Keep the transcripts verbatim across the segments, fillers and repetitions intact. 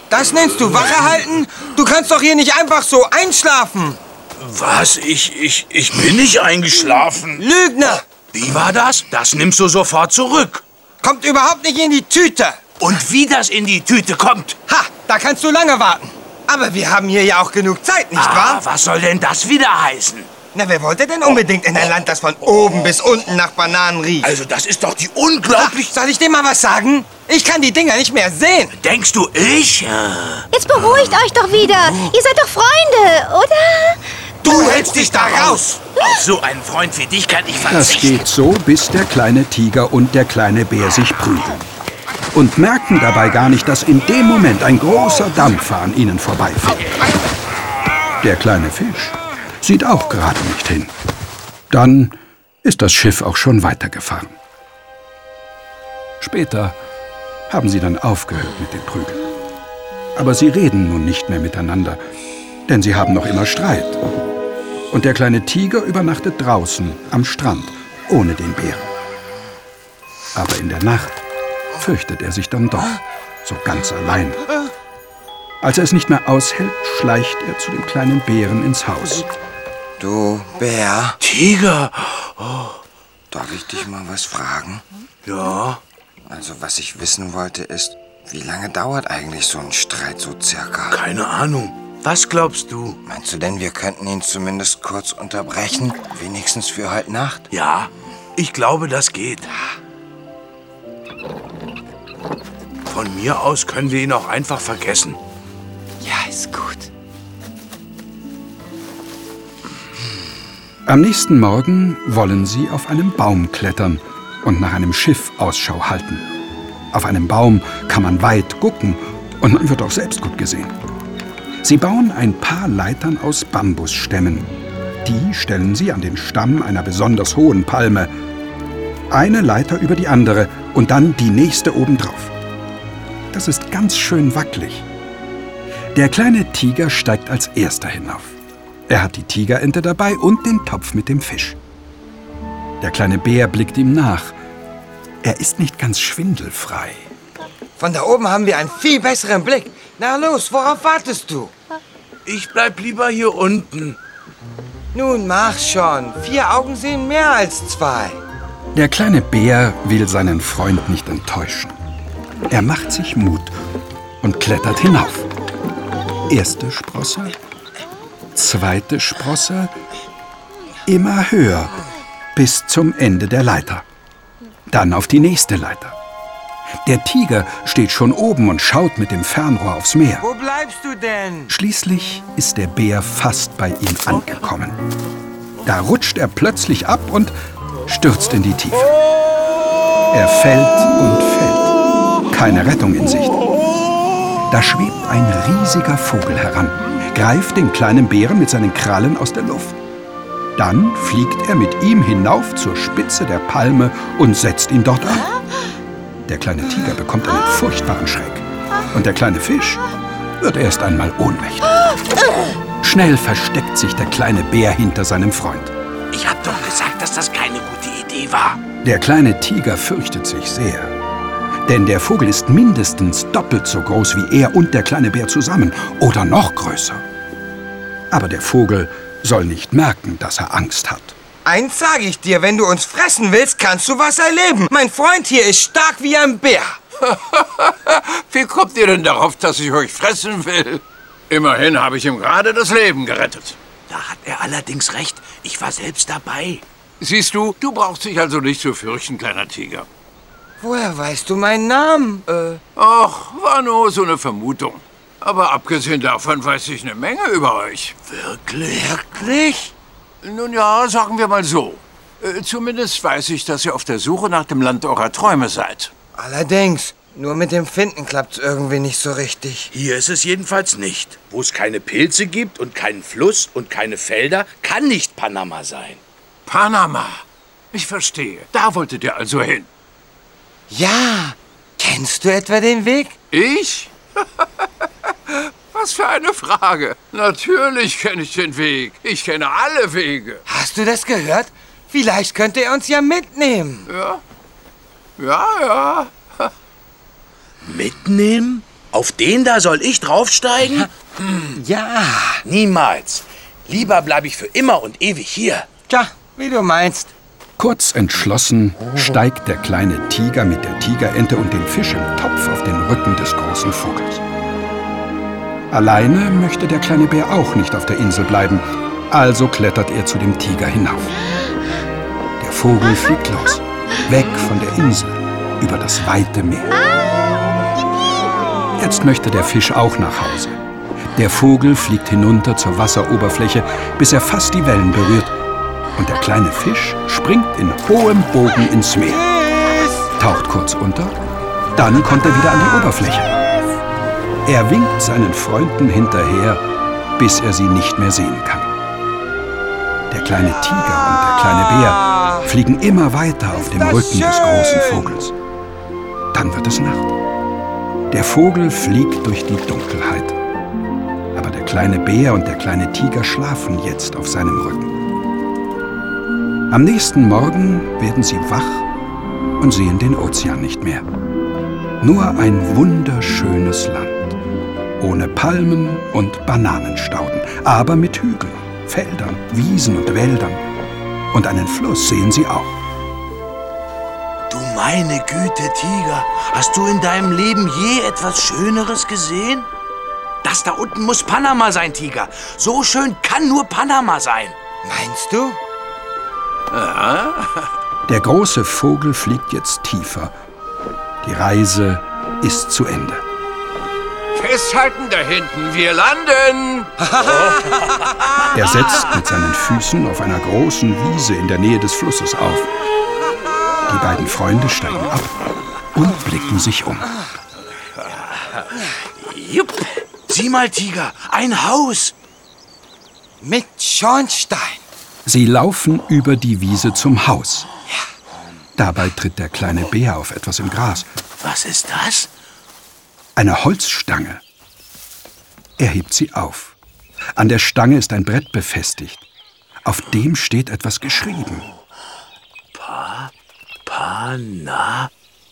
Das nennst du Wache halten? Du kannst doch hier nicht einfach so einschlafen. Was? Ich, ich, ich bin nicht eingeschlafen. Lügner! Wie war das? Das nimmst du sofort zurück. Kommt überhaupt nicht in die Tüte. Und wie das in die Tüte kommt? Ha, da kannst du lange warten. Aber wir haben hier ja auch genug Zeit, nicht ah, wahr? Was soll denn das wieder heißen? Na, wer wollte denn unbedingt in ein Land, das von oben bis unten nach Bananen riecht? Also, das ist doch die unglaublich... Ha, soll ich dir mal was sagen? Ich kann die Dinger nicht mehr sehen. Denkst du, ich? Jetzt beruhigt euch doch wieder. Ihr seid doch Freunde, oder? Du hältst dich da raus. Auf so einen Freund wie dich kann ich verzichten. Das geht so, bis der kleine Tiger und der kleine Bär sich prügeln. Und merken dabei gar nicht, dass in dem Moment ein großer Dampfer an ihnen vorbeifährt. Der kleine Fisch sieht auch gerade nicht hin. Dann ist das Schiff auch schon weitergefahren. Später haben sie dann aufgehört mit dem Prügeln. Aber sie reden nun nicht mehr miteinander, denn sie haben noch immer Streit. Und der kleine Tiger übernachtet draußen am Strand, ohne den Bären. Aber in der Nacht fürchtet er sich dann doch, so ganz allein. Als er es nicht mehr aushält, schleicht er zu dem kleinen Bären ins Haus. Du, Bär. Tiger. Oh. Darf ich dich mal was fragen? Ja. Also, was ich wissen wollte, ist, wie lange dauert eigentlich so ein Streit so circa? Keine Ahnung. Was glaubst du? Meinst du denn, wir könnten ihn zumindest kurz unterbrechen? Wenigstens für heute Nacht? Ja, ich glaube, das geht. Von mir aus können wir ihn auch einfach vergessen. Ja, ist gut. Am nächsten Morgen wollen sie auf einem Baum klettern und nach einem Schiff Ausschau halten. Auf einem Baum kann man weit gucken und man wird auch selbst gut gesehen. Sie bauen ein paar Leitern aus Bambusstämmen. Die stellen sie an den Stamm einer besonders hohen Palme. Eine Leiter über die andere und dann die nächste obendrauf. Das ist ganz schön wackelig. Der kleine Tiger steigt als erster hinauf. Er hat die Tigerente dabei und den Topf mit dem Fisch. Der kleine Bär blickt ihm nach. Er ist nicht ganz schwindelfrei. Von da oben haben wir einen viel besseren Blick. Na los, worauf wartest du? Ich bleib lieber hier unten. Nun mach schon. Vier Augen sehen mehr als zwei. Der kleine Bär will seinen Freund nicht enttäuschen. Er macht sich Mut und klettert hinauf. Erste Sprosse, zweite Sprosse, immer höher, bis zum Ende der Leiter. Dann auf die nächste Leiter. Der Tiger steht schon oben und schaut mit dem Fernrohr aufs Meer. Wo bleibst du denn? Schließlich ist der Bär fast bei ihm angekommen. Da rutscht er plötzlich ab und stürzt in die Tiefe. Er fällt und fällt. Keine Rettung in Sicht. Da schwebt ein riesiger Vogel heran, greift den kleinen Bären mit seinen Krallen aus der Luft. Dann fliegt er mit ihm hinauf zur Spitze der Palme und setzt ihn dort ab. Der kleine Tiger bekommt einen furchtbaren Schreck. Und der kleine Fisch wird erst einmal ohnmächtig. Schnell versteckt sich der kleine Bär hinter seinem Freund. Ich hab doch gesagt, dass das keine gute Idee war. Der kleine Tiger fürchtet sich sehr. Denn der Vogel ist mindestens doppelt so groß wie er und der kleine Bär zusammen. Oder noch größer. Aber der Vogel soll nicht merken, dass er Angst hat. Eins sage ich dir, wenn du uns fressen willst, kannst du was erleben. Mein Freund hier ist stark wie ein Bär. Wie kommt ihr denn darauf, dass ich euch fressen will? Immerhin habe ich ihm gerade das Leben gerettet. Da hat er allerdings recht. Ich war selbst dabei. Siehst du, du brauchst dich also nicht zu fürchten, kleiner Tiger. Woher weißt du meinen Namen? Äh. Ach, war nur so eine Vermutung. Aber abgesehen davon weiß ich eine Menge über euch. Wirklich? Wirklich? Nun ja, sagen wir mal so. Äh, zumindest weiß ich, dass ihr auf der Suche nach dem Land eurer Träume seid. Allerdings. Nur mit dem Finden klappt's irgendwie nicht so richtig. Hier ist es jedenfalls nicht. Wo es keine Pilze gibt und keinen Fluss und keine Felder, kann nicht Panama sein. Panama. Ich verstehe. Da wolltet ihr also hin. Ja. Kennst du etwa den Weg? Ich? Was für eine Frage. Natürlich kenne ich den Weg. Ich kenne alle Wege. Hast du das gehört? Vielleicht könnte er uns ja mitnehmen. Ja. Ja, ja. Mitnehmen? Auf den da soll ich draufsteigen? Ja. Niemals. Lieber bleibe ich für immer und ewig hier. Tja, wie du meinst. Kurz entschlossen steigt der kleine Tiger mit der Tigerente und dem Fisch im Topf auf den Rücken des großen Vogels. Alleine möchte der kleine Bär auch nicht auf der Insel bleiben, also klettert er zu dem Tiger hinauf. Der Vogel fliegt los, weg von der Insel, über das weite Meer. Jetzt möchte der Fisch auch nach Hause. Der Vogel fliegt hinunter zur Wasseroberfläche, bis er fast die Wellen berührt. Und der kleine Fisch springt in hohem Bogen ins Meer, taucht kurz unter, dann kommt er wieder an die Oberfläche. Er winkt seinen Freunden hinterher, bis er sie nicht mehr sehen kann. Der kleine Tiger und der kleine Bär fliegen immer weiter auf dem Rücken des großen Vogels. Dann wird es Nacht. Der Vogel fliegt durch die Dunkelheit. Aber der kleine Bär und der kleine Tiger schlafen jetzt auf seinem Rücken. Am nächsten Morgen werden sie wach und sehen den Ozean nicht mehr. Nur ein wunderschönes Land. Ohne Palmen und Bananenstauden, aber mit Hügeln, Feldern, Wiesen und Wäldern. Und einen Fluss sehen sie auch. Du meine Güte, Tiger, hast du in deinem Leben je etwas Schöneres gesehen? Das da unten muss Panama sein, Tiger. So schön kann nur Panama sein. Meinst du? Ja. Der große Vogel fliegt jetzt tiefer. Die Reise ist zu Ende. Festhalten da hinten, wir landen! Er setzt mit seinen Füßen auf einer großen Wiese in der Nähe des Flusses auf. Die beiden Freunde steigen ab und blicken sich um. Jupp. Sieh mal, Tiger, ein Haus. Mit Schornstein. Sie laufen über die Wiese zum Haus. Dabei tritt der kleine Bär auf etwas im Gras. Was ist das? Eine Holzstange. Er hebt sie auf. An der Stange ist ein Brett befestigt. Auf dem steht etwas geschrieben. Pa, Panama.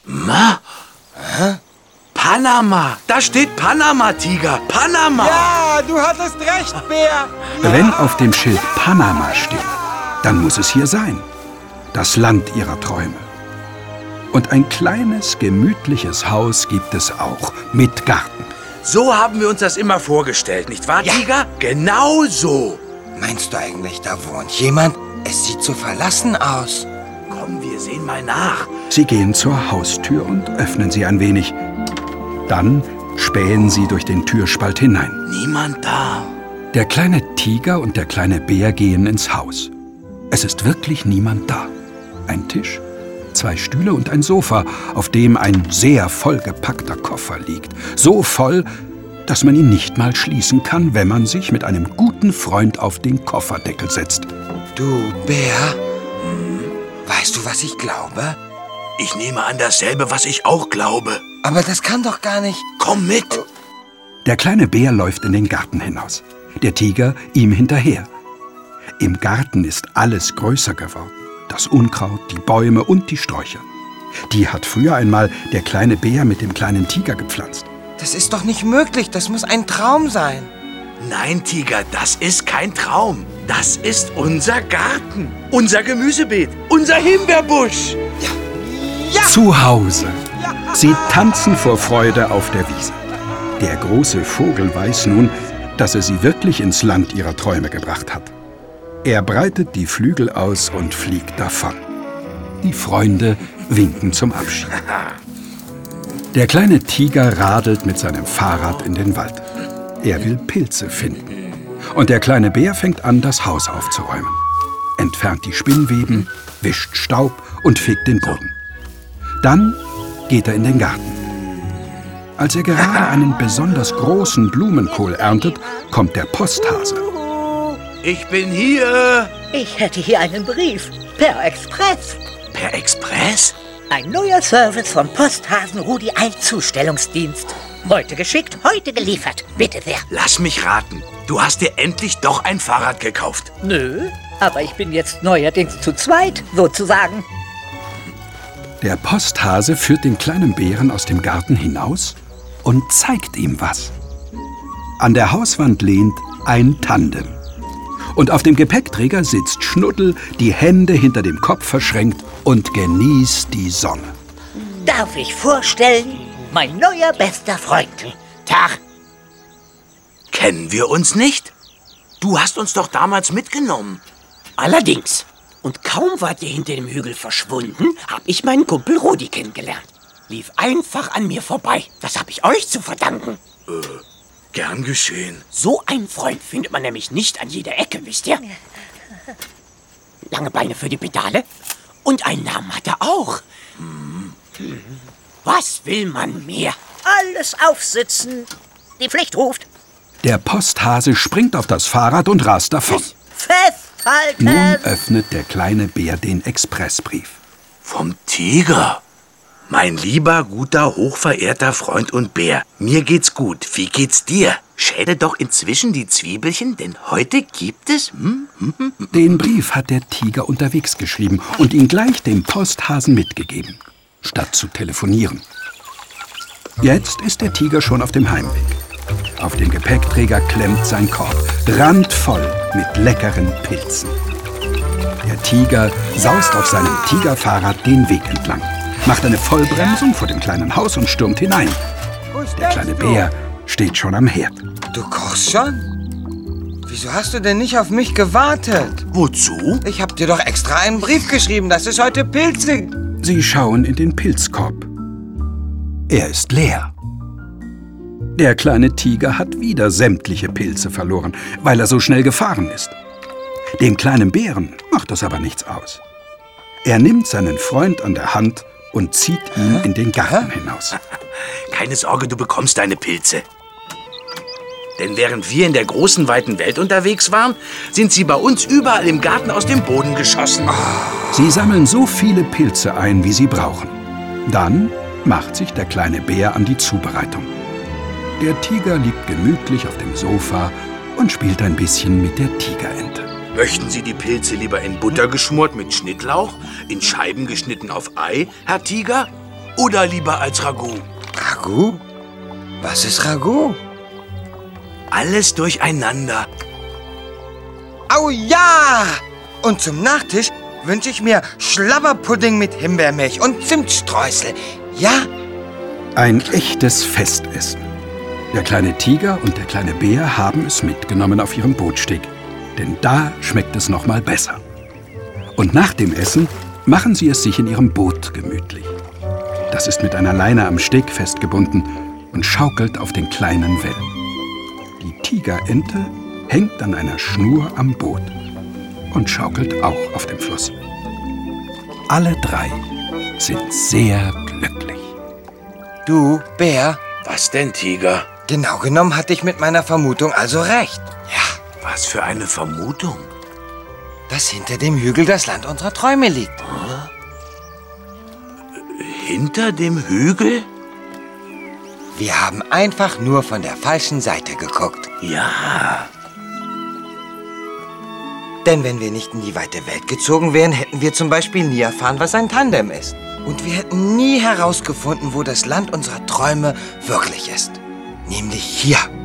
Hä? Panama. Da steht Panama, Tiger. Panama. Ja, du hattest recht, Bär. Wenn auf dem Schild Panama steht, dann muss es hier sein. Das Land ihrer Träume. Und ein kleines, gemütliches Haus gibt es auch, mit Garten. So haben wir uns das immer vorgestellt, nicht wahr, Ja. Tiger? Genau so. Meinst du eigentlich, da wohnt jemand? Es sieht so verlassen aus. Komm, wir sehen mal nach. Sie gehen zur Haustür und öffnen sie ein wenig. Dann spähen sie durch den Türspalt hinein. Niemand da. Der kleine Tiger und der kleine Bär gehen ins Haus. Es ist wirklich niemand da. Ein Tisch, zwei Stühle und ein Sofa, auf dem ein sehr vollgepackter Koffer liegt. So voll, dass man ihn nicht mal schließen kann, wenn man sich mit einem guten Freund auf den Kofferdeckel setzt. Du, Bär, weißt du, was ich glaube? Ich nehme an dasselbe, was ich auch glaube. Aber das kann doch gar nicht. Komm mit. Der kleine Bär läuft in den Garten hinaus, der Tiger ihm hinterher. Im Garten ist alles größer geworden. Das Unkraut, die Bäume und die Sträucher. Die hat früher einmal der kleine Bär mit dem kleinen Tiger gepflanzt. Das ist doch nicht möglich. Das muss ein Traum sein. Nein, Tiger, das ist kein Traum. Das ist unser Garten, unser Gemüsebeet, unser Himbeerbusch. Ja. Zu Hause. Sie tanzen vor Freude auf der Wiese. Der große Vogel weiß nun, dass er sie wirklich ins Land ihrer Träume gebracht hat. Er breitet die Flügel aus und fliegt davon. Die Freunde winken zum Abschied. Der kleine Tiger radelt mit seinem Fahrrad in den Wald. Er will Pilze finden. Und der kleine Bär fängt an, das Haus aufzuräumen. Entfernt die Spinnweben, wischt Staub und fegt den Boden. Dann geht er in den Garten. Als er gerade einen besonders großen Blumenkohl erntet, kommt der Posthase. Ich bin hier. Ich hätte hier einen Brief. Per Express. Per Express? Ein neuer Service vom Posthasen Rudi Eilzustellungsdienst. Heute geschickt, heute geliefert. Bitte sehr. Lass mich raten. Du hast dir endlich doch ein Fahrrad gekauft. Nö, aber ich bin jetzt neuerdings zu zweit, sozusagen. Der Posthase führt den kleinen Bären aus dem Garten hinaus und zeigt ihm was. An der Hauswand lehnt ein Tandem. Und auf dem Gepäckträger sitzt Schnuddel, die Hände hinter dem Kopf verschränkt und genießt die Sonne. Darf ich vorstellen, mein neuer bester Freund. Tag. Kennen wir uns nicht? Du hast uns doch damals mitgenommen. Allerdings. Und kaum wart ihr hinter dem Hügel verschwunden, hab ich meinen Kumpel Rudi kennengelernt. Lief einfach an mir vorbei. Das hab ich euch zu verdanken. Äh, gern geschehen. So einen Freund findet man nämlich nicht an jeder Ecke, wisst ihr? Lange Beine für die Pedale. Und einen Namen hat er auch. Hm. Was will man mehr? Alles aufsitzen. Die Pflicht ruft. Der Posthase springt auf das Fahrrad und rast davon. Festhalten! Nun öffnet der kleine Bär den Expressbrief. Vom Tiger. Mein lieber, guter, hochverehrter Freund und Bär. Mir geht's gut. Wie geht's dir? Schäle doch inzwischen die Zwiebelchen, denn heute gibt es... Hm, hm, hm, hm. Den Brief hat der Tiger unterwegs geschrieben und ihn gleich dem Posthasen mitgegeben, statt zu telefonieren. Jetzt ist der Tiger schon auf dem Heimweg. Auf dem Gepäckträger klemmt sein Korb, randvoll mit leckeren Pilzen. Der Tiger saust auf seinem Tigerfahrrad den Weg entlang, macht eine Vollbremsung vor dem kleinen Haus und stürmt hinein. Der kleine Bär steht schon am Herd. Du kochst schon? Wieso hast du denn nicht auf mich gewartet? Wozu? Ich hab dir doch extra einen Brief geschrieben, dass es heute Pilze... Sie schauen in den Pilzkorb. Er ist leer. Der kleine Tiger hat wieder sämtliche Pilze verloren, weil er so schnell gefahren ist. Dem kleinen Bären macht das aber nichts aus. Er nimmt seinen Freund an der Hand und zieht ihn in den Garten hinaus. Keine Sorge, du bekommst deine Pilze. Denn während wir in der großen, weiten Welt unterwegs waren, sind sie bei uns überall im Garten aus dem Boden geschossen. Sie sammeln so viele Pilze ein, wie sie brauchen. Dann macht sich der kleine Bär an die Zubereitung. Der Tiger liegt gemütlich auf dem Sofa und spielt ein bisschen mit der Tigerente. Möchten Sie die Pilze lieber in Butter geschmort mit Schnittlauch, in Scheiben geschnitten auf Ei, Herr Tiger? Oder lieber als Ragout? Ragout? Was ist Ragout? Alles durcheinander. Au ja! Und zum Nachtisch wünsche ich mir Schlabberpudding mit Himbeermilch und Zimtstreusel. Ja? Ein echtes Festessen. Der kleine Tiger und der kleine Bär haben es mitgenommen auf ihrem Bootsteg. Denn da schmeckt es noch mal besser. Und nach dem Essen machen sie es sich in ihrem Boot gemütlich. Das ist mit einer Leine am Steg festgebunden und schaukelt auf den kleinen Wellen. Die Tigerente hängt an einer Schnur am Boot und schaukelt auch auf dem Fluss. Alle drei sind sehr glücklich. Du, Bär? Was denn, Tiger? Genau genommen hatte ich mit meiner Vermutung also recht. Ja, was für eine Vermutung? Dass hinter dem Hügel das Land unserer Träume liegt. Hinter dem Hügel? Wir haben einfach nur von der falschen Seite geguckt. Ja. Denn wenn wir nicht in die weite Welt gezogen wären, hätten wir zum Beispiel nie erfahren, was ein Tandem ist. Und wir hätten nie herausgefunden, wo das Land unserer Träume wirklich ist. Nämlich hier.